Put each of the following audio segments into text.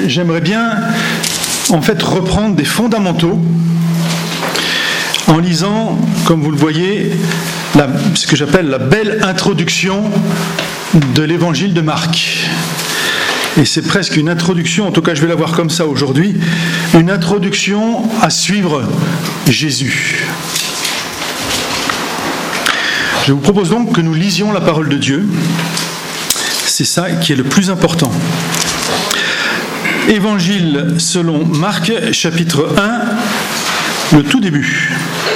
j'aimerais bien en fait reprendre des fondamentaux en lisant, comme vous le voyez, ce que j'appelle la belle introduction de l'évangile de Marc. Et c'est presque une introduction, en tout cas je vais la voir comme ça aujourd'hui, une introduction à suivre Jésus. Je vous propose donc que nous lisions la parole de Dieu. C'est ça qui est le plus important. Évangile selon Marc, chapitre 1, le tout début.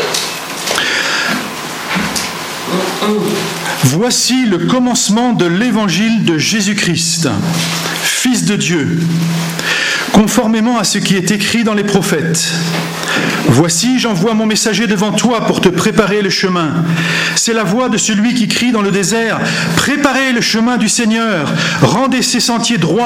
Voici le commencement de l'évangile de Jésus-Christ, Fils de Dieu, conformément à ce qui est écrit dans les prophètes. Voici, j'envoie mon messager devant toi pour te préparer le chemin. C'est la voix de celui qui crie dans le désert, « Préparez le chemin du Seigneur, rendez ses sentiers droits. »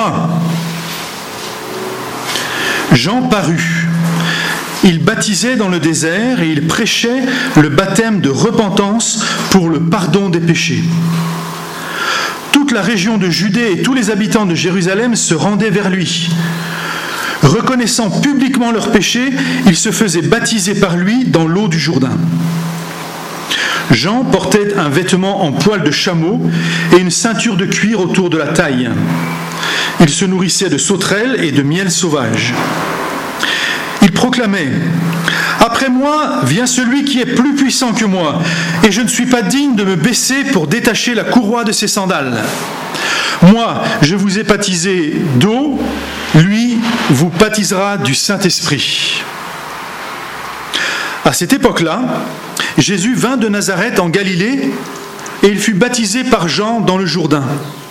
Jean parut. Il baptisait dans le désert et il prêchait le baptême de repentance pour le pardon des péchés. Toute la région de Judée et tous les habitants de Jérusalem se rendaient vers lui. Reconnaissant publiquement leurs péchés, ils se faisaient baptiser par lui dans l'eau du Jourdain. Jean portait un vêtement en poil de chameau et une ceinture de cuir autour de la taille. Il se nourrissait de sauterelles et de miel sauvage. Il proclamait « Après moi vient celui qui est plus puissant que moi, et je ne suis pas digne de me baisser pour détacher la courroie de ses sandales. Moi, je vous ai baptisé d'eau, lui vous baptisera du Saint-Esprit. » À cette époque-là, Jésus vint de Nazareth en Galilée, et il fut baptisé par Jean dans le Jourdain.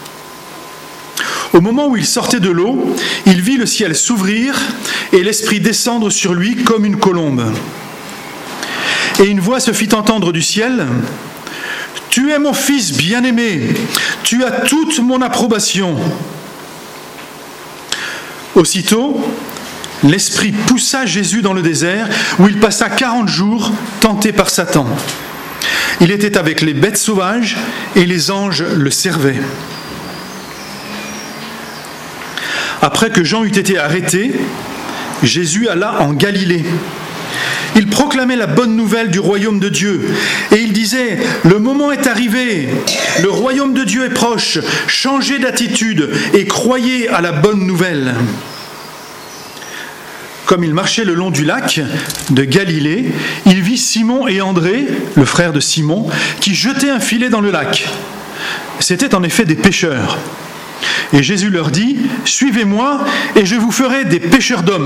Au moment où il sortait de l'eau, il vit le ciel s'ouvrir et l'Esprit descendre sur lui comme une colombe. Et une voix se fit entendre du ciel, « Tu es mon Fils bien-aimé, tu as toute mon approbation. » Aussitôt, l'Esprit poussa Jésus dans le désert, où il passa 40 jours tenté par Satan. Il était avec les bêtes sauvages et les anges le servaient. Après que Jean eut été arrêté, Jésus alla en Galilée. Il proclamait la bonne nouvelle du royaume de Dieu. Et il disait, « Le moment est arrivé, le royaume de Dieu est proche, changez d'attitude et croyez à la bonne nouvelle. » Comme il marchait le long du lac de Galilée, il vit Simon et André, le frère de Simon, qui jetaient un filet dans le lac. C'étaient en effet des pêcheurs. Et Jésus leur dit, « Suivez-moi et je vous ferai des pêcheurs d'hommes. »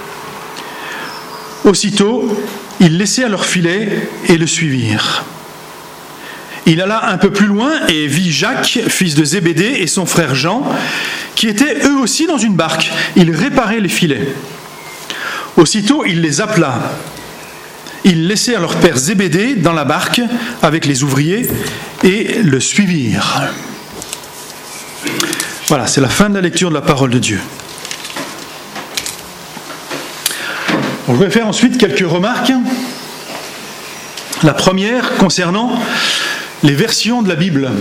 Aussitôt, ils laissèrent leur filet et le suivirent. Il alla un peu plus loin et vit Jacques, fils de Zébédée, et son frère Jean, qui étaient eux aussi dans une barque. Ils réparaient les filets. Aussitôt, il les appela. Ils laissèrent leur père Zébédée dans la barque avec les ouvriers et le suivirent. Voilà, c'est la fin de la lecture de la parole de Dieu. Je vais faire ensuite quelques remarques. La première concernant les versions de la Bible.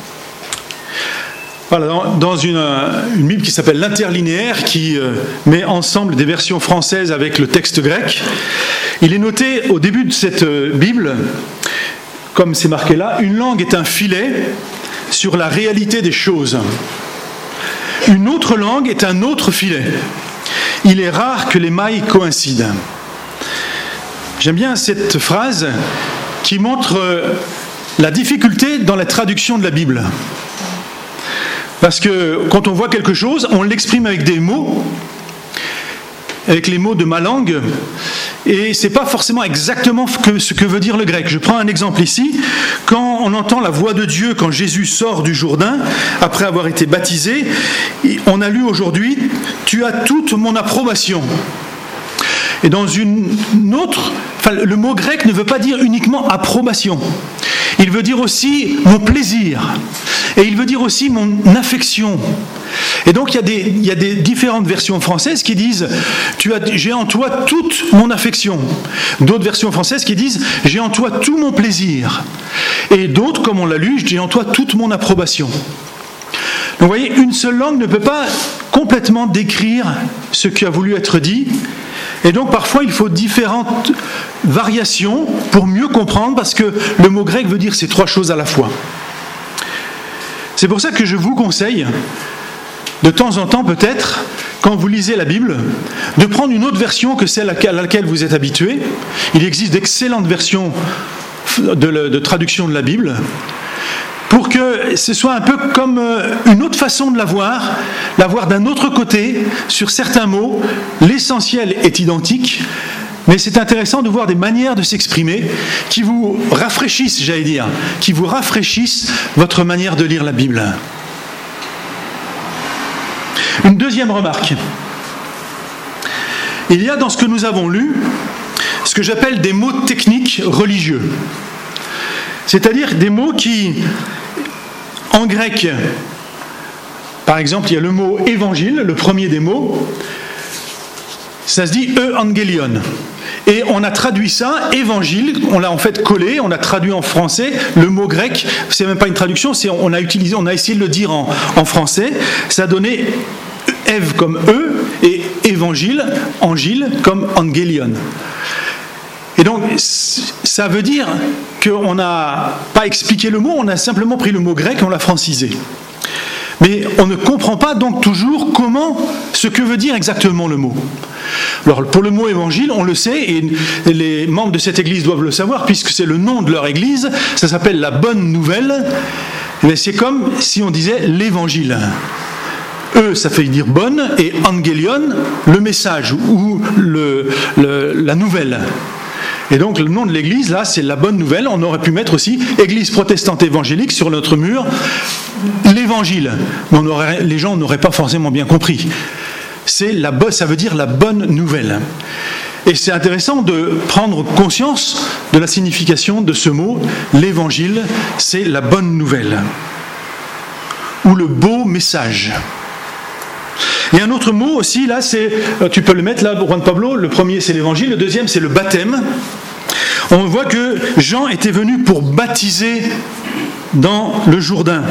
Voilà, dans une Bible qui s'appelle l'Interlinéaire, qui met ensemble des versions françaises avec le texte grec, il est noté au début de cette Bible, comme c'est marqué là, une langue est un filet sur la réalité des choses. Une autre langue est un autre filet. Il est rare que les mailles coïncident. J'aime bien cette phrase qui montre la difficulté dans la traduction de la Bible. Parce que quand on voit quelque chose, on l'exprime avec des mots, avec les mots de ma langue, et ce n'est pas forcément exactement ce que veut dire le grec. Je prends un exemple ici. Quand on entend la voix de Dieu, quand Jésus sort du Jourdain, après avoir été baptisé, on a lu aujourd'hui « Tu as toute mon approbation ». Et dans une autre, le mot grec ne veut pas dire uniquement approbation. Il veut dire aussi mon plaisir. Et il veut dire aussi mon affection. Et donc il y a des différentes versions françaises qui disent « J'ai en toi toute mon affection ». D'autres versions françaises qui disent « J'ai en toi tout mon plaisir ». Et d'autres, comme on l'a lu, « J'ai en toi toute mon approbation ». vous voyez, une seule langue ne peut pas complètement décrire ce qui a voulu être dit. Et donc parfois il faut différentes variations pour mieux comprendre, parce que le mot grec veut dire ces trois choses à la fois. C'est pour ça que je vous conseille, de temps en temps peut-être, quand vous lisez la Bible, de prendre une autre version que celle à laquelle vous êtes habitué. Il existe d'excellentes versions de traduction de la Bible, pour que ce soit un peu comme une autre façon de la voir d'un autre côté, sur certains mots. L'essentiel est identique, mais c'est intéressant de voir des manières de s'exprimer qui vous rafraîchissent, qui vous rafraîchissent votre manière de lire la Bible. Une deuxième remarque. Il y a dans ce que nous avons lu ce que j'appelle des mots techniques religieux. C'est-à-dire des mots qui, en grec, par exemple, il y a le mot évangile, le premier des mots, ça se dit euangelion. Et on a traduit ça, évangile, on l'a en fait collé, on a traduit en français, le mot grec, c'est même pas une traduction, on a essayé de le dire en français, ça a donné Ève comme E et évangile, angile comme angelion. Et donc, ça veut dire qu'on n'a pas expliqué le mot, on a simplement pris le mot grec et on l'a francisé. Mais on ne comprend pas donc toujours ce que veut dire exactement le mot. Alors, pour le mot évangile, on le sait, et les membres de cette église doivent le savoir, puisque c'est le nom de leur église, ça s'appelle la bonne nouvelle. Et c'est comme si on disait l'évangile. Ça fait dire bonne, et angelion, le message, ou la nouvelle. Et donc le nom de l'église, là, c'est la bonne nouvelle. On aurait pu mettre aussi église protestante évangélique sur notre mur, l'évangile. Les gens n'auraient pas forcément bien compris. Ça veut dire la bonne nouvelle. Et c'est intéressant de prendre conscience de la signification de ce mot. L'évangile, c'est la bonne nouvelle. Ou le beau message. Il y a un autre mot aussi, là, tu peux le mettre là, Juan Pablo, le premier c'est l'évangile, le deuxième c'est le baptême. On voit que Jean était venu pour baptiser dans le Jourdain.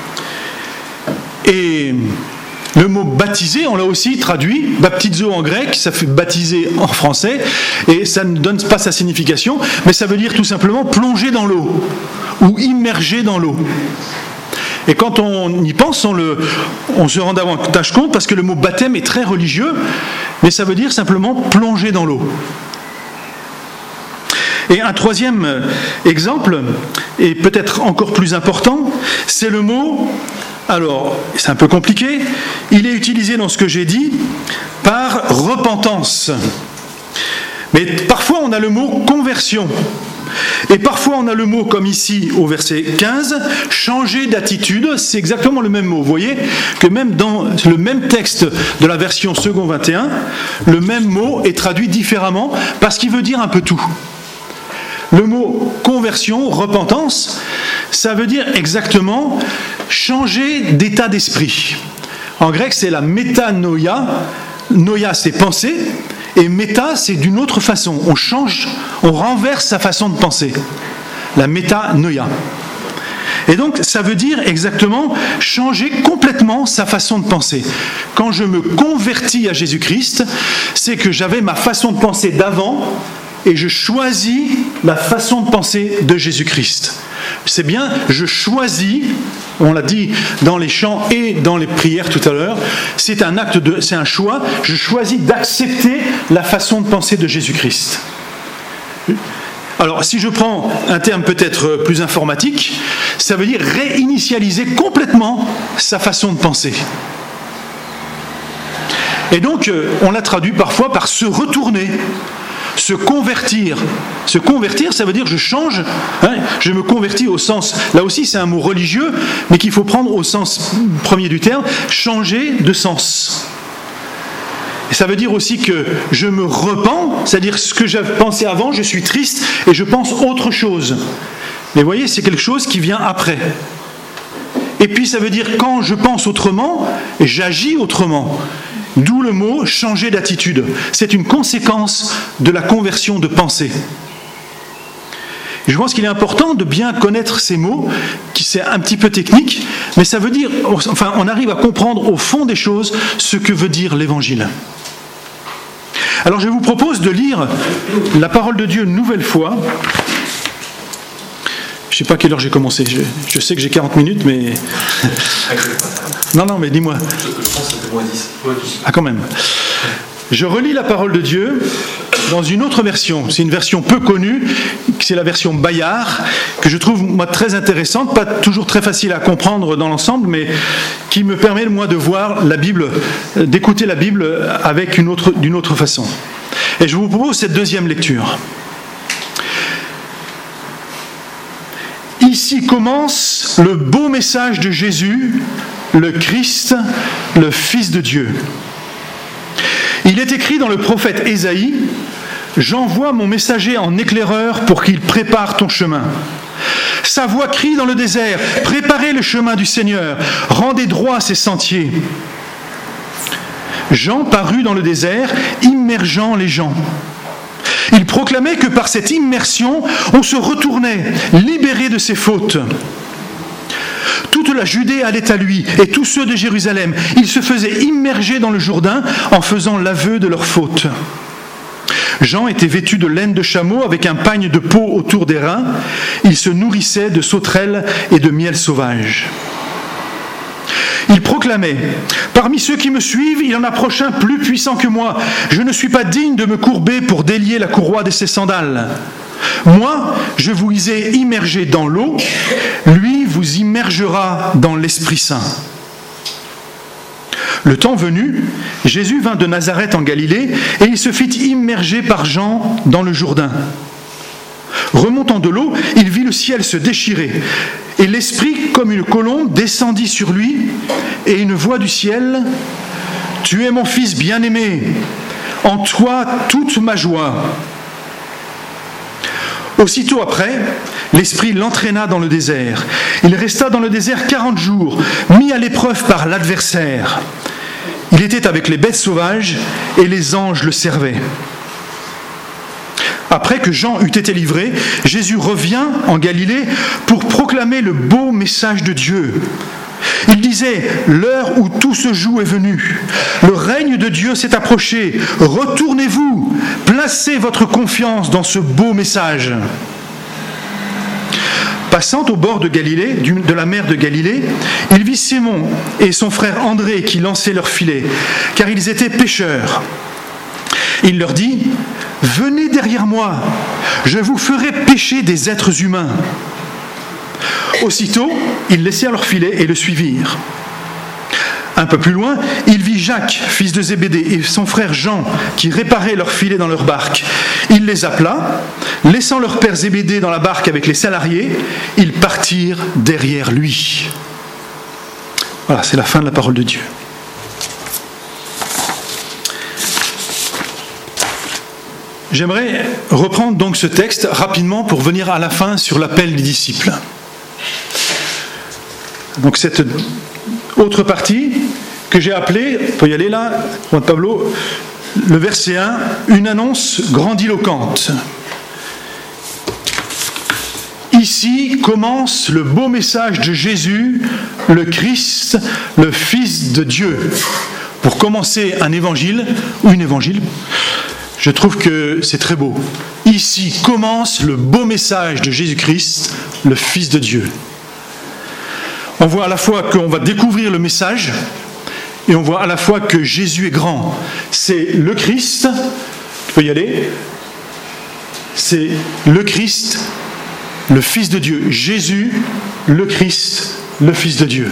Et le mot baptiser, on l'a aussi traduit, baptizo en grec, ça fait baptiser en français, et ça ne donne pas sa signification, mais ça veut dire tout simplement plonger dans l'eau, ou immerger dans l'eau. Et quand on y pense, on se rend davantage compte, parce que le mot baptême est très religieux, mais ça veut dire simplement plonger dans l'eau. Et un troisième exemple, et peut-être encore plus important, c'est le mot, alors c'est un peu compliqué, il est utilisé dans ce que j'ai dit par repentance. Mais parfois on a le mot conversion. Et parfois on a le mot, comme ici au verset 15, changer d'attitude, c'est exactement le même mot. Vous voyez que même dans le même texte de la version second 21, le même mot est traduit différemment parce qu'il veut dire un peu tout. Le mot conversion, repentance, ça veut dire exactement changer d'état d'esprit. En grec c'est la métanoïa, noia c'est penser, et méta, c'est d'une autre façon. On change, on renverse sa façon de penser. La métanoïa. Et donc, ça veut dire exactement changer complètement sa façon de penser. Quand je me convertis à Jésus-Christ, c'est que j'avais ma façon de penser d'avant et je choisis la façon de penser de Jésus-Christ. C'est bien, je choisis, on l'a dit dans les chants et dans les prières tout à l'heure, c'est un choix, je choisis d'accepter la façon de penser de Jésus-Christ. Alors, si je prends un terme peut-être plus informatique, ça veut dire réinitialiser complètement sa façon de penser. Et donc, on l'a traduit parfois par se retourner. Se convertir. Se convertir, ça veut dire je change, je me convertis au sens, là aussi c'est un mot religieux, mais qu'il faut prendre au sens premier du terme, changer de sens. Et ça veut dire aussi que je me repens, c'est-à-dire ce que j'avais pensé avant, je suis triste et je pense autre chose. Mais vous voyez, c'est quelque chose qui vient après. Et puis ça veut dire quand je pense autrement, j'agis autrement. D'où le mot « changer d'attitude ». C'est une conséquence de la conversion de pensée. Je pense qu'il est important de bien connaître ces mots, qui c'est un petit peu technique, mais ça veut dire, enfin, on arrive à comprendre au fond des choses ce que veut dire l'Évangile. Alors je vous propose de lire la parole de Dieu une nouvelle fois. Je ne sais pas à quelle heure j'ai commencé. Je sais que j'ai 40 minutes, mais... Non, mais dis-moi. Je pense que c'était moins 10. Ah, quand même. Je relis la parole de Dieu dans une autre version. C'est une version peu connue, c'est la version Bayard, que je trouve, moi, très intéressante, pas toujours très facile à comprendre dans l'ensemble, mais qui me permet, moi, de voir la Bible, d'écouter la Bible avec d'une autre façon. Et je vous propose cette deuxième lecture. Ici commence le beau message de Jésus, le Christ, le Fils de Dieu. Il est écrit dans le prophète Ésaïe, « J'envoie mon messager en éclaireur pour qu'il prépare ton chemin. Sa voix crie dans le désert, « Préparez le chemin du Seigneur, rendez droit ses sentiers. » Jean parut dans le désert, immergeant les gens. Il proclamait que par cette immersion, on se retournait, libéré de ses fautes. Toute la Judée allait à lui, et tous ceux de Jérusalem. Ils se faisaient immerger dans le Jourdain en faisant l'aveu de leurs fautes. Jean était vêtu de laine de chameau avec un pagne de peau autour des reins. Il se nourrissait de sauterelles et de miel sauvage. Il proclamait « Parmi ceux qui me suivent, il en approche un plus puissant que moi. Je ne suis pas digne de me courber pour délier la courroie de ses sandales. Moi, je vous ai immergé dans l'eau, lui vous immergera dans l'Esprit Saint. » Le temps venu, Jésus vint de Nazareth en Galilée et il se fit immerger par Jean dans le Jourdain. Remontant de l'eau, il vit le ciel se déchirer, et l'Esprit, comme une colombe, descendit sur lui, et une voix du ciel, « Tu es mon Fils bien-aimé, en toi toute ma joie. » Aussitôt après, l'Esprit l'entraîna dans le désert. Il resta dans le désert 40 jours, mis à l'épreuve par l'adversaire. Il était avec les bêtes sauvages, et les anges le servaient. Après que Jean eut été livré, Jésus revient en Galilée pour proclamer le beau message de Dieu. Il disait « L'heure où tout se joue est venue. Le règne de Dieu s'est approché. Retournez-vous, placez votre confiance dans ce beau message. » Passant au bord de Galilée, de la mer de Galilée, il vit Simon et son frère André qui lançaient leurs filets, car ils étaient pêcheurs. Il leur dit « Venez derrière moi, je vous ferai pêcher des êtres humains. » Aussitôt, ils laissèrent leur filet et le suivirent. Un peu plus loin, il vit Jacques, fils de Zébédée, et son frère Jean, qui réparaient leur filet dans leur barque. Il les appela, laissant leur père Zébédée dans la barque avec les salariés, ils partirent derrière lui. Voilà, c'est la fin de la parole de Dieu. J'aimerais reprendre donc ce texte rapidement pour venir à la fin sur l'appel des disciples. Donc cette autre partie que j'ai appelée, on peut y aller là, Juan Pablo, le verset 1, une annonce grandiloquente. Ici commence le beau message de Jésus, le Christ, le Fils de Dieu. Pour commencer un évangile, ou une évangile, je trouve que c'est très beau. Ici commence le beau message de Jésus-Christ, le Fils de Dieu. On voit à la fois qu'on va découvrir le message, et on voit à la fois que Jésus est grand. C'est le Christ, tu peux y aller, c'est le Christ, le Fils de Dieu. Jésus, le Christ, le Fils de Dieu.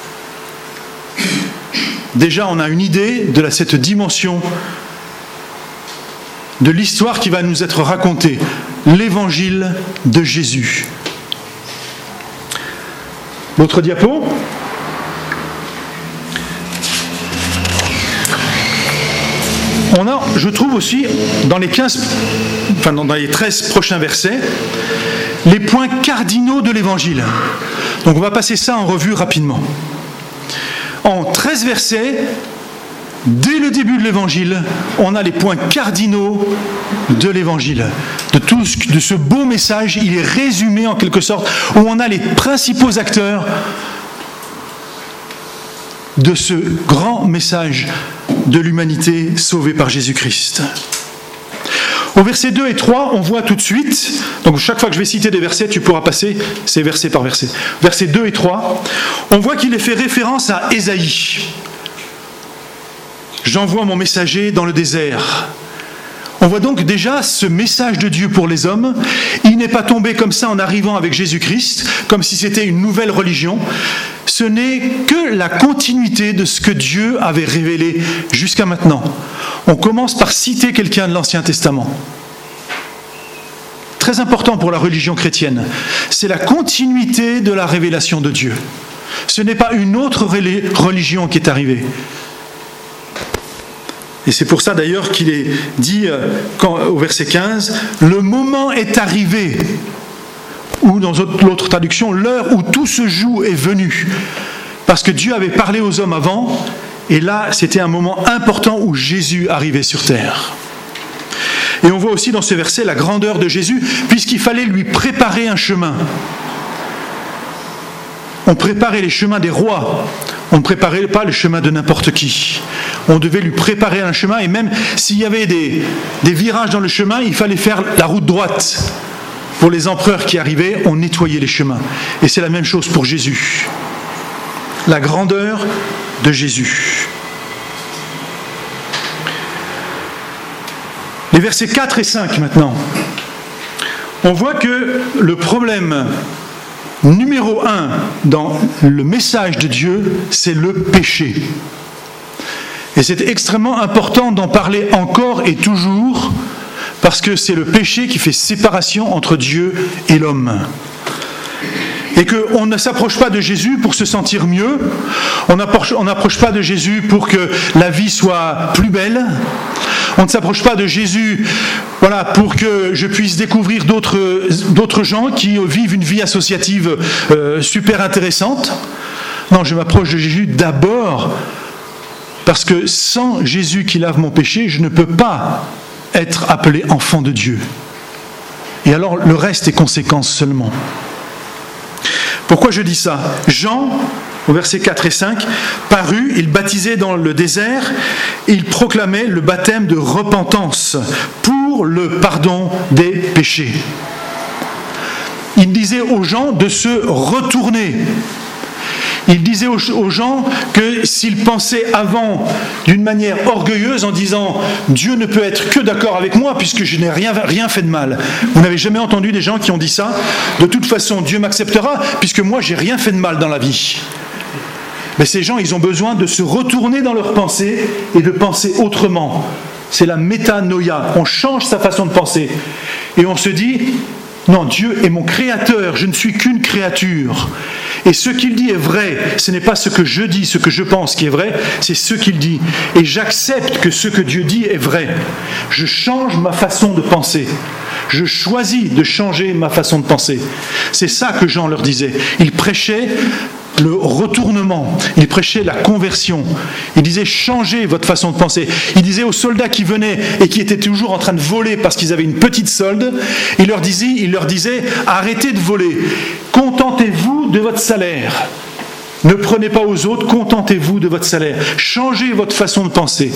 Déjà, on a une idée de cette dimension de l'histoire qui va nous être racontée, l'évangile de Jésus. L'autre diapo. On a, je trouve aussi, dans les 13 prochains versets, les points cardinaux de l'évangile. Donc on va passer ça en revue rapidement. En 13 versets, dès le début de l'Évangile, on a les points cardinaux de l'Évangile. De ce beau message, il est résumé en quelque sorte, où on a les principaux acteurs de ce grand message de l'humanité sauvée par Jésus-Christ. Au verset 2 et 3, on voit tout de suite, donc chaque fois que je vais citer des versets, tu pourras passer, c'est verset par verset. Versets 2 et 3, on voit qu'il est fait référence à Ésaïe. J'envoie mon messager dans le désert. On voit donc déjà ce message de Dieu pour les hommes. Il n'est pas tombé comme ça en arrivant avec Jésus-Christ, comme si c'était une nouvelle religion. Ce n'est que la continuité de ce que Dieu avait révélé jusqu'à maintenant. On commence par citer quelqu'un de l'Ancien Testament. Très important pour la religion chrétienne. C'est la continuité de la révélation de Dieu. Ce n'est pas une autre religion qui est arrivée. Et c'est pour ça d'ailleurs qu'il est dit au verset 15, « Le moment est arrivé », ou dans l'autre traduction, « L'heure où tout se joue est venue ». Parce que Dieu avait parlé aux hommes avant, et là c'était un moment important où Jésus arrivait sur terre. Et on voit aussi dans ce verset la grandeur de Jésus, puisqu'il fallait lui préparer un chemin. On préparait les chemins des rois, on ne préparait pas le chemin de n'importe qui. On devait lui préparer un chemin, et même s'il y avait des virages dans le chemin, il fallait faire la route droite. Pour les empereurs qui arrivaient, on nettoyait les chemins. Et c'est la même chose pour Jésus. La grandeur de Jésus. Les versets 4 et 5 maintenant. On voit que le problème numéro 1 dans le message de Dieu, c'est le péché. Et c'est extrêmement important d'en parler encore et toujours, parce que c'est le péché qui fait séparation entre Dieu et l'homme. Et qu'on ne s'approche pas de Jésus pour se sentir mieux, on n'approche pas de Jésus pour que la vie soit plus belle, on ne s'approche pas de Jésus pour que je puisse découvrir d'autres gens qui vivent une vie associative super intéressante. Non, je m'approche de Jésus d'abord parce que sans Jésus qui lave mon péché, je ne peux pas être appelé enfant de Dieu. Et alors le reste est conséquence seulement. Pourquoi je dis ça ? Jean, au verset 4 et 5, parut, il baptisait dans le désert, et il proclamait le baptême de repentance pour le pardon des péchés. Il disait aux gens de se retourner. Il disait aux gens que s'ils pensaient avant d'une manière orgueilleuse en disant « Dieu ne peut être que d'accord avec moi puisque je n'ai rien fait de mal ». Vous n'avez jamais entendu des gens qui ont dit ça ? De toute façon, Dieu m'acceptera puisque moi, j'ai rien fait de mal dans la vie. Mais ces gens, ils ont besoin de se retourner dans leurs pensées et de penser autrement. C'est la métanoïa. On change sa façon de penser. Et on se dit « Non, Dieu est mon créateur, je ne suis qu'une créature. » Et ce qu'il dit est vrai, ce n'est pas ce que je dis, ce que je pense qui est vrai, c'est ce qu'il dit. Et j'accepte que ce que Dieu dit est vrai. Je change ma façon de penser. Je choisis de changer ma façon de penser. C'est ça que Jean leur disait. Il prêchait le retournement, il prêchait la conversion. Il disait changez votre façon de penser. Il disait aux soldats qui venaient et qui étaient toujours en train de voler parce qu'ils avaient une petite solde, il leur disait arrêtez de voler, contentez-vous de votre salaire. Ne prenez pas aux autres, contentez-vous de votre salaire. Changez votre façon de penser.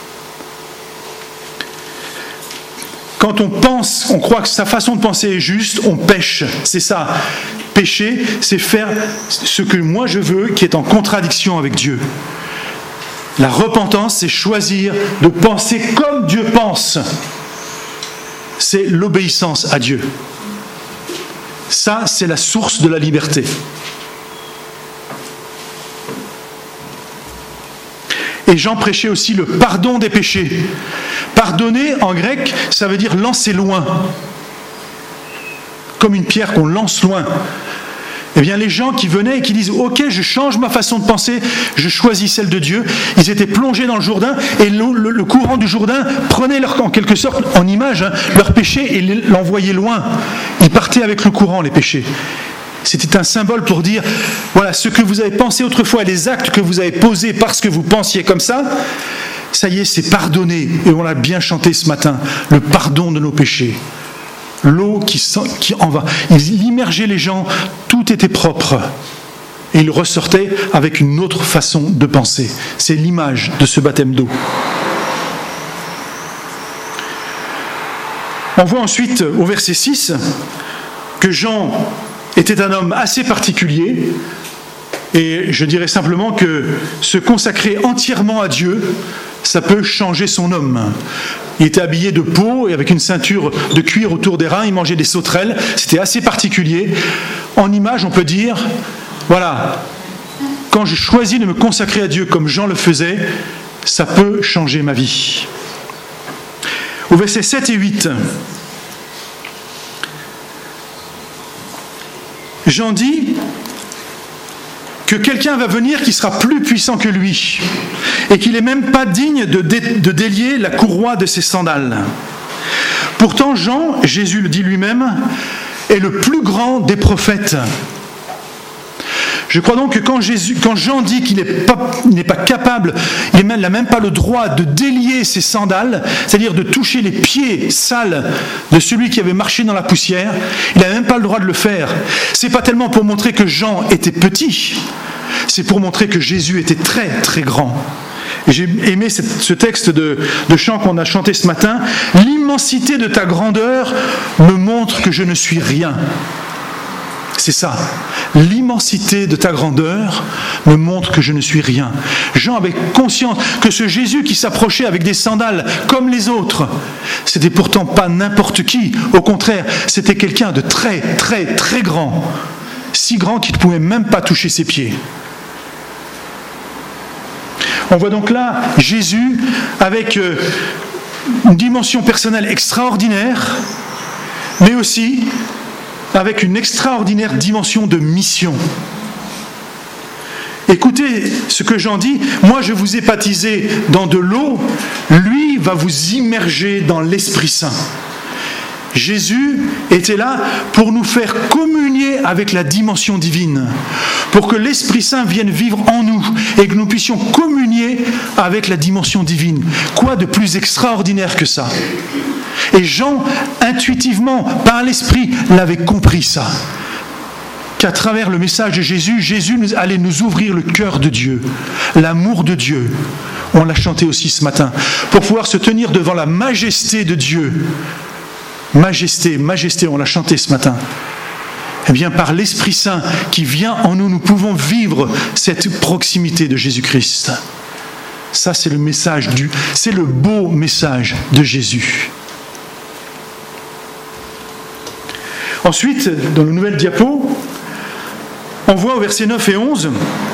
Quand on pense, on croit que sa façon de penser est juste, on pêche. C'est ça. Pécher, c'est faire ce que moi je veux, qui est en contradiction avec Dieu. La repentance, c'est choisir de penser comme Dieu pense. C'est l'obéissance à Dieu. Ça, c'est la source de la liberté. Et Jean prêchait aussi le pardon des péchés. Pardonner, en grec, ça veut dire lancer loin. Comme une pierre qu'on lance loin. Eh bien, les gens qui venaient et qui disent « Ok, je change ma façon de penser, je choisis celle de Dieu », ils étaient plongés dans le Jourdain et le courant du Jourdain prenait en quelque sorte, en image, leur péché et l'envoyait loin. Ils partaient avec le courant, les péchés. c'était un symbole pour dire, voilà, ce que vous avez pensé autrefois, les actes que vous avez posés parce que vous pensiez comme ça y est, c'est pardonné. Et on l'a bien chanté ce matin, le pardon de nos péchés. L'eau qui en va. Il immergeait les gens, tout était propre. Et il ressortait avec une autre façon de penser. C'est l'image de ce baptême d'eau. On voit ensuite au verset 6 que Jean était un homme assez particulier, et je dirais simplement que se consacrer entièrement à Dieu, ça peut changer son homme. Il était habillé de peau et avec une ceinture de cuir autour des reins, il mangeait des sauterelles, c'était assez particulier. En image, on peut dire, voilà, quand je choisis de me consacrer à Dieu comme Jean le faisait, ça peut changer ma vie. Au verset 7 et 8, Jean dit que quelqu'un va venir qui sera plus puissant que lui et qu'il n'est même pas digne de délier la courroie de ses sandales. Pourtant, Jean, Jésus le dit lui-même, est le plus grand des prophètes. Je crois donc que quand Jean dit qu'il n'est pas capable, il n'a même pas le droit de délier ses sandales, c'est-à-dire de toucher les pieds sales de celui qui avait marché dans la poussière, il n'a même pas le droit de le faire. C'est pas tellement pour montrer que Jean était petit, c'est pour montrer que Jésus était très très grand. Et j'ai aimé ce texte de chant qu'on a chanté ce matin. L'immensité de ta grandeur me montre que je ne suis rien. C'est ça. L'immensité de ta grandeur me montre que je ne suis rien. Jean avait conscience que ce Jésus qui s'approchait avec des sandales comme les autres, c'était pourtant pas n'importe qui. Au contraire, c'était quelqu'un de très, très, très grand. Si grand qu'il ne pouvait même pas toucher ses pieds. On voit donc là Jésus avec une dimension personnelle extraordinaire, mais aussi avec une extraordinaire dimension de mission. Écoutez ce que Jean dit, moi je vous ai baptisé dans de l'eau, lui va vous immerger dans l'Esprit Saint. Jésus était là pour nous faire communier avec la dimension divine, pour que l'Esprit Saint vienne vivre en nous et que nous puissions communier avec la dimension divine. Quoi de plus extraordinaire que ça ? Et Jean, intuitivement, par l'Esprit, l'avait compris ça. Qu'à travers le message de Jésus, Jésus allait nous ouvrir le cœur de Dieu, l'amour de Dieu. On l'a chanté aussi ce matin, pour pouvoir se tenir devant la majesté de Dieu. Majesté, majesté, on l'a chanté ce matin. Eh bien, par l'Esprit Saint qui vient en nous, nous pouvons vivre cette proximité de Jésus-Christ. Ça, c'est le message c'est le beau message de Jésus. Ensuite, dans le nouvel diapo, on voit au verset 9 à 11,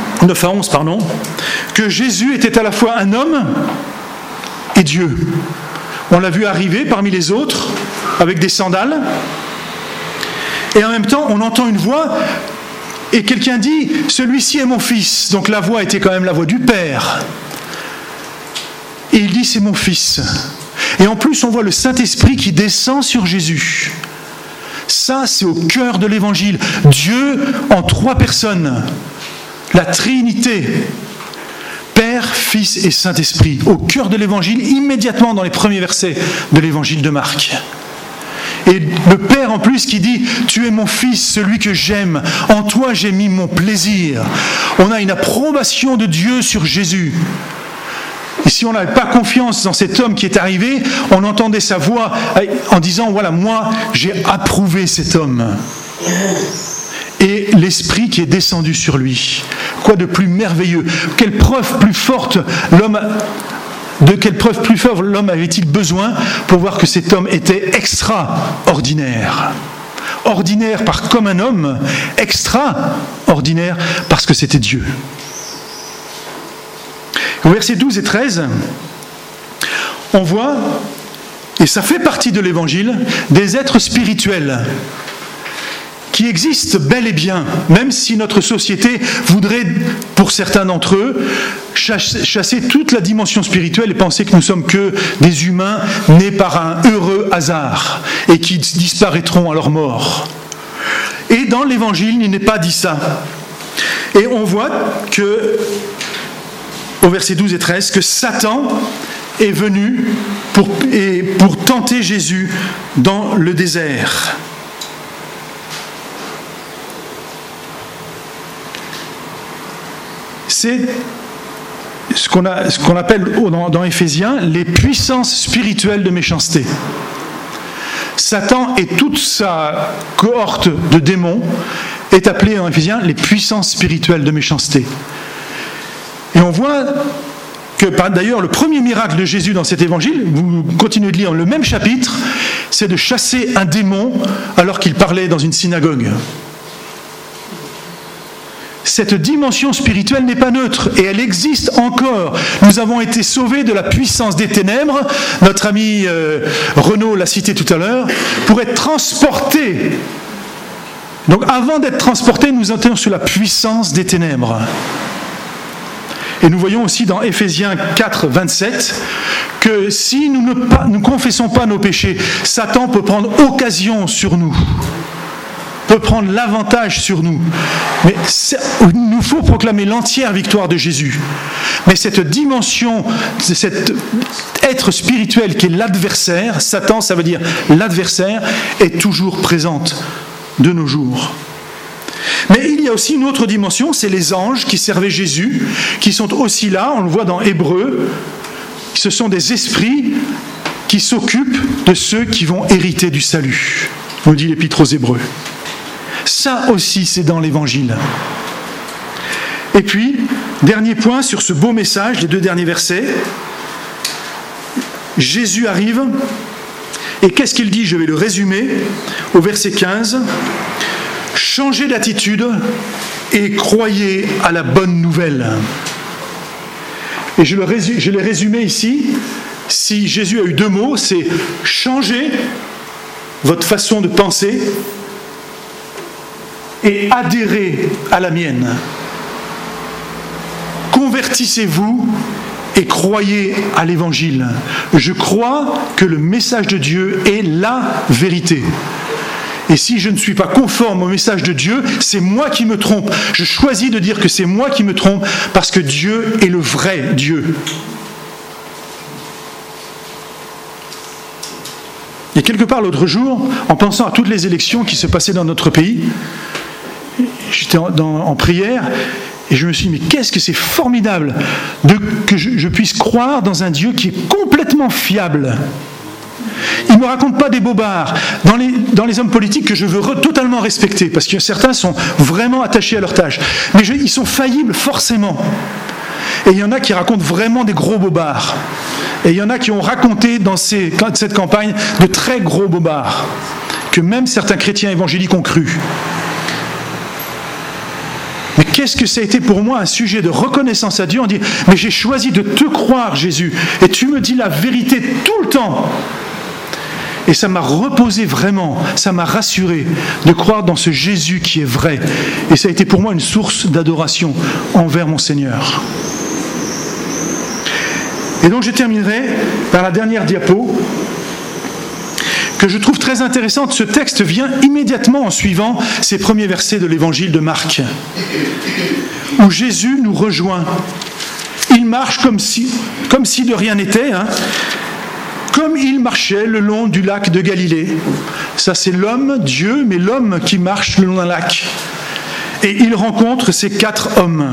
que Jésus était à la fois un homme et Dieu. On l'a vu arriver parmi les autres, avec des sandales, et en même temps, on entend une voix, et quelqu'un dit « Celui-ci est mon fils ». Donc la voix était quand même la voix du Père. Et il dit « C'est mon fils ». Et en plus, on voit le Saint-Esprit qui descend sur Jésus. Ça, c'est au cœur de l'Évangile. Dieu en 3 personnes. La Trinité. Père, Fils et Saint-Esprit. Au cœur de l'Évangile, immédiatement dans les premiers versets de l'Évangile de Marc. Et le Père en plus qui dit « Tu es mon Fils, celui que j'aime. En toi j'ai mis mon plaisir. » On a une approbation de Dieu sur Jésus. Et si on n'avait pas confiance dans cet homme qui est arrivé, on entendait sa voix en disant « Voilà, moi, j'ai approuvé cet homme. » Et l'Esprit qui est descendu sur lui. Quoi de plus merveilleux ? Quelle preuve plus forte l'homme avait-il besoin pour voir que cet homme était extraordinaire ? Ordinaire comme un homme, extraordinaire parce que c'était Dieu. Au verset 12 et 13, on voit, et ça fait partie de l'Évangile, des êtres spirituels qui existent bel et bien, même si notre société voudrait, pour certains d'entre eux, chasser toute la dimension spirituelle et penser que nous sommes que des humains nés par un heureux hasard et qui disparaîtront à leur mort. Et dans l'Évangile, il n'est pas dit ça. Et on voit que, au verset 12 et 13, que Satan est venu pour tenter Jésus dans le désert. C'est ce qu'on appelle dans Éphésiens les puissances spirituelles de méchanceté. Satan et toute sa cohorte de démons est appelé en Éphésiens les puissances spirituelles de méchanceté. Et on voit que d'ailleurs le premier miracle de Jésus dans cet évangile, vous continuez de lire le même chapitre, c'est de chasser un démon alors qu'il parlait dans une synagogue. Cette dimension spirituelle n'est pas neutre et elle existe encore. Nous avons été sauvés de la puissance des ténèbres, notre ami Renaud l'a cité tout à l'heure, pour être transportés. Donc avant d'être transportés, nous étions sous la puissance des ténèbres. Et nous voyons aussi dans Éphésiens 4, 27 que si nous ne confessons pas nos péchés, Satan peut prendre occasion sur nous, peut prendre l'avantage sur nous. Mais il nous faut proclamer l'entière victoire de Jésus. Mais cette dimension, cet être spirituel qui est l'adversaire, Satan, ça veut dire l'adversaire, est toujours présente de nos jours. Mais il y a aussi une autre dimension, c'est les anges qui servaient Jésus, qui sont aussi là, on le voit dans Hébreux, ce sont des esprits qui s'occupent de ceux qui vont hériter du salut, nous dit l'Épître aux Hébreux. Ça aussi, c'est dans l'Évangile. Et puis, dernier point sur ce beau message, les 2 derniers versets. Jésus arrive, et qu'est-ce qu'il dit ? Je vais le résumer au verset 15. Changez d'attitude et croyez à la bonne nouvelle. Et je l'ai résumé ici. Si Jésus a eu 2 mots, c'est changer votre façon de penser et adhérer à la mienne. Convertissez-vous et croyez à l'Évangile. Je crois que le message de Dieu est la vérité. Et si je ne suis pas conforme au message de Dieu, c'est moi qui me trompe. Je choisis de dire que c'est moi qui me trompe parce que Dieu est le vrai Dieu. Et quelque part l'autre jour, en pensant à toutes les élections qui se passaient dans notre pays, j'étais en prière et je me suis dit, mais qu'est-ce que c'est formidable que je puisse croire dans un Dieu qui est complètement fiable. Il ne me raconte pas des bobards dans les hommes politiques que je veux totalement respecter, parce que certains sont vraiment attachés à leur tâche. Mais ils sont faillibles forcément. Et il y en a qui racontent vraiment des gros bobards. Et il y en a qui ont raconté dans cette campagne de très gros bobards, que même certains chrétiens évangéliques ont cru. Mais qu'est-ce que ça a été pour moi un sujet de reconnaissance à Dieu. On dit, mais j'ai choisi de te croire, Jésus, et tu me dis la vérité tout le temps. Et ça m'a reposé vraiment, ça m'a rassuré de croire dans ce Jésus qui est vrai. Et ça a été pour moi une source d'adoration envers mon Seigneur. Et donc je terminerai par la dernière diapo, que je trouve très intéressante. Ce texte vient immédiatement en suivant ces premiers versets de l'évangile de Marc, où Jésus nous rejoint. Il marche comme si de rien n'était, comme il marchait le long du lac de Galilée. Ça c'est l'homme, Dieu, mais l'homme qui marche le long d'un lac. Et il rencontre ces 4 hommes.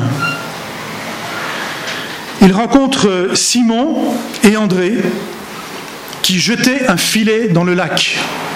Il rencontre Simon et André, qui jetaient un filet dans le lac.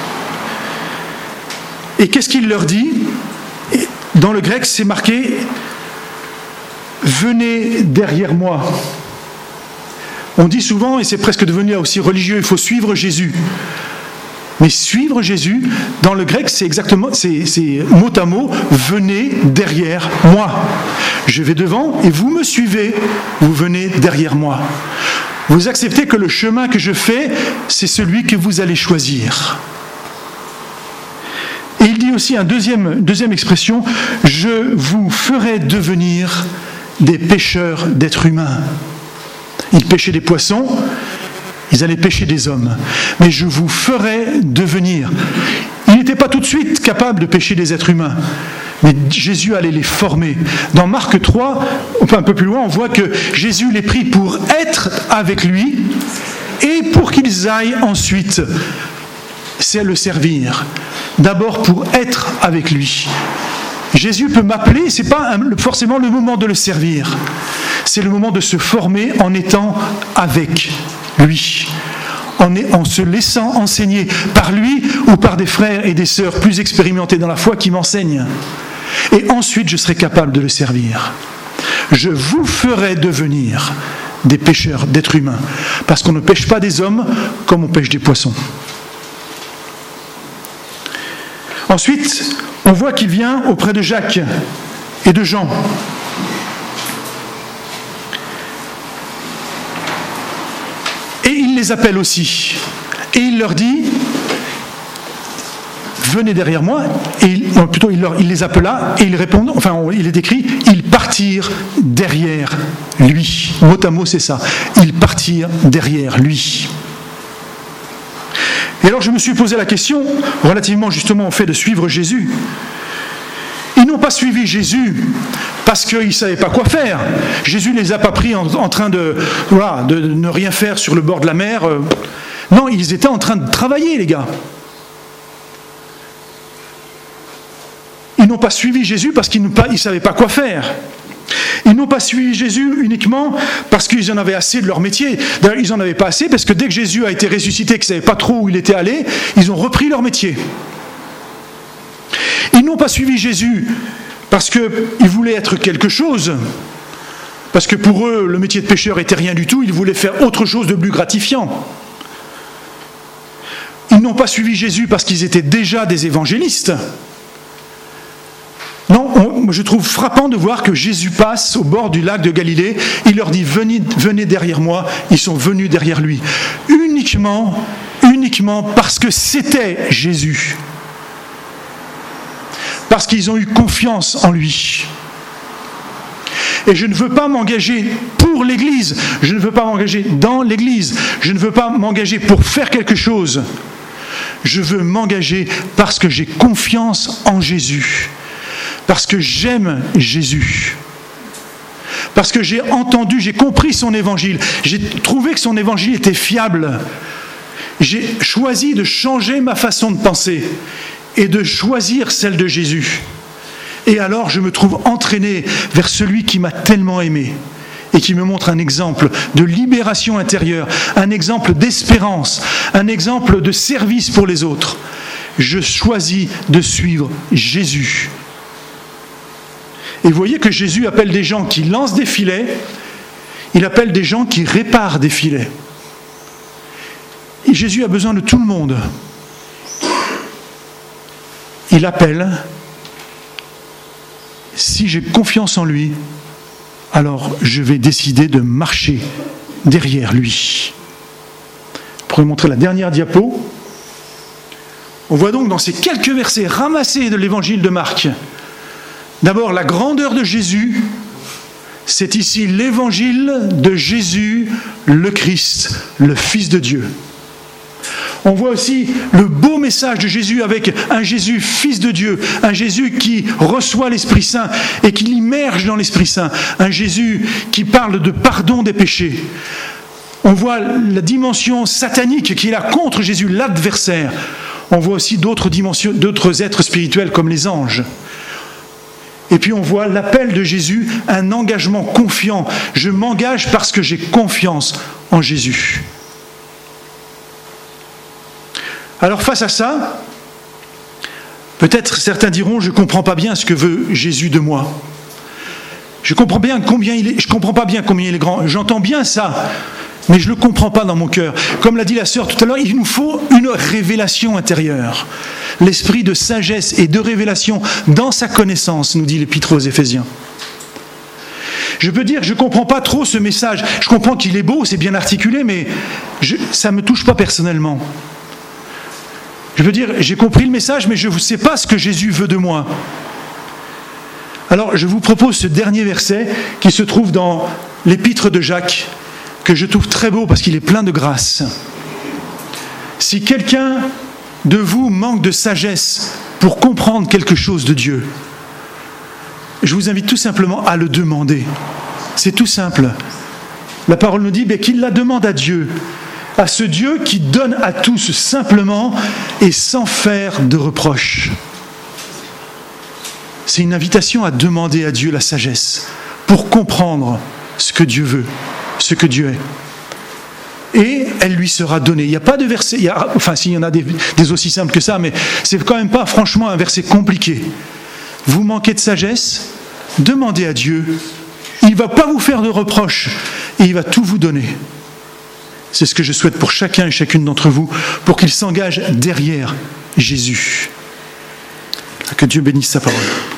Et qu'est-ce qu'il leur dit ? Dans le grec, c'est marqué « Venez derrière moi ». On dit souvent, et c'est presque devenu aussi religieux, il faut suivre Jésus. Mais suivre Jésus, dans le grec, c'est exactement, c'est mot à mot, venez derrière moi. Je vais devant et vous me suivez, vous venez derrière moi. Vous acceptez que le chemin que je fais, c'est celui que vous allez choisir. Et il dit aussi une deuxième expression, je vous ferai devenir des pêcheurs d'êtres humains. Ils pêchaient des poissons, ils allaient pêcher des hommes. Mais je vous ferai devenir. Il n'était pas tout de suite capable de pécher des êtres humains. Mais Jésus allait les former. Dans Marc 3, un peu plus loin, on voit que Jésus les prit pour être avec lui et pour qu'ils aillent ensuite, c'est le servir. D'abord pour être avec lui. Jésus peut m'appeler, ce n'est pas forcément le moment de le servir. C'est le moment de se former en étant avec lui. En se laissant enseigner par lui ou par des frères et des sœurs plus expérimentés dans la foi qui m'enseignent. Et ensuite, je serai capable de le servir. Je vous ferai devenir des pêcheurs d'êtres humains, parce qu'on ne pêche pas des hommes comme on pêche des poissons. Ensuite, on voit qu'il vient auprès de Jacques et de Jean. Et il les appelle aussi. Et il leur dit, venez derrière moi. Et il les appela et ils répondent, il est écrit, ils partirent derrière lui. Mot à mot, c'est ça. Ils partirent derrière lui. Et alors je me suis posé la question, relativement justement au fait de suivre Jésus. Ils n'ont pas suivi Jésus parce qu'ils ne savaient pas quoi faire. Jésus ne les a pas pris en train de ne rien faire sur le bord de la mer. Non, ils étaient en train de travailler, les gars. Ils n'ont pas suivi Jésus parce qu'ils ne savaient pas quoi faire. Ils n'ont pas suivi Jésus uniquement parce qu'ils en avaient assez de leur métier. D'ailleurs, ils n'en avaient pas assez parce que dès que Jésus a été ressuscité, qu'ils ne savaient pas trop où il était allé, ils ont repris leur métier. Ils n'ont pas suivi Jésus parce qu'ils voulaient être quelque chose, parce que pour eux, le métier de pêcheur était rien du tout, ils voulaient faire autre chose de plus gratifiant. Ils n'ont pas suivi Jésus parce qu'ils étaient déjà des évangélistes. Non, je trouve frappant de voir que Jésus passe au bord du lac de Galilée, il leur dit venez derrière moi, ils sont venus derrière lui. Uniquement parce que c'était Jésus. Parce qu'ils ont eu confiance en lui. Et je ne veux pas m'engager pour l'Église, je ne veux pas m'engager dans l'Église, je ne veux pas m'engager pour faire quelque chose. Je veux m'engager parce que j'ai confiance en Jésus. Parce que j'aime Jésus. Parce que j'ai entendu, j'ai compris son évangile. J'ai trouvé que son évangile était fiable. J'ai choisi de changer ma façon de penser et de choisir celle de Jésus. Et alors je me trouve entraîné vers celui qui m'a tellement aimé et qui me montre un exemple de libération intérieure, un exemple d'espérance, un exemple de service pour les autres. Je choisis de suivre Jésus. Et vous voyez que Jésus appelle des gens qui lancent des filets, il appelle des gens qui réparent des filets. Et Jésus a besoin de tout le monde. Il appelle, si j'ai confiance en lui, alors je vais décider de marcher derrière lui. Pour vous montrer la dernière diapo, on voit donc dans ces quelques versets ramassés de l'évangile de Marc, d'abord la grandeur de Jésus, c'est ici l'évangile de Jésus, le Christ, le Fils de Dieu. On voit aussi le beau message de Jésus avec un Jésus Fils de Dieu, un Jésus qui reçoit l'Esprit Saint et qui l'immerge dans l'Esprit Saint, un Jésus qui parle de pardon des péchés. On voit la dimension satanique qui est là contre Jésus, l'adversaire. On voit aussi d'autres dimensions, d'autres êtres spirituels comme les anges. Et puis on voit l'appel de Jésus, un engagement confiant. Je m'engage parce que j'ai confiance en Jésus. Alors face à ça, peut-être certains diront, je ne comprends pas bien ce que veut Jésus de moi. Je ne comprends pas bien combien il est grand. J'entends bien ça, mais je ne le comprends pas dans mon cœur. Comme l'a dit la sœur tout à l'heure, il nous faut une révélation intérieure. L'esprit de sagesse et de révélation dans sa connaissance, nous dit l'Épître aux Éphésiens. Je peux dire, je ne comprends pas trop ce message. Je comprends qu'il est beau, c'est bien articulé, mais ça ne me touche pas personnellement. Je veux dire, j'ai compris le message, mais je ne sais pas ce que Jésus veut de moi. Alors, je vous propose ce dernier verset qui se trouve dans l'épître de Jacques, que je trouve très beau parce qu'il est plein de grâce. Si quelqu'un de vous manque de sagesse pour comprendre quelque chose de Dieu? Je vous invite tout simplement à le demander. C'est tout simple. La parole nous dit qu'il la demande à Dieu, à ce Dieu qui donne à tous simplement et sans faire de reproches. C'est une invitation à demander à Dieu la sagesse pour comprendre ce que Dieu veut, ce que Dieu est. Et elle lui sera donnée. Il n'y a pas de verset, s'il y en a des aussi simples que ça, mais c'est quand même pas franchement un verset compliqué. Vous manquez de sagesse, demandez à Dieu. Il ne va pas vous faire de reproches et il va tout vous donner. C'est ce que je souhaite pour chacun et chacune d'entre vous, pour qu'il s'engage derrière Jésus. Que Dieu bénisse sa parole.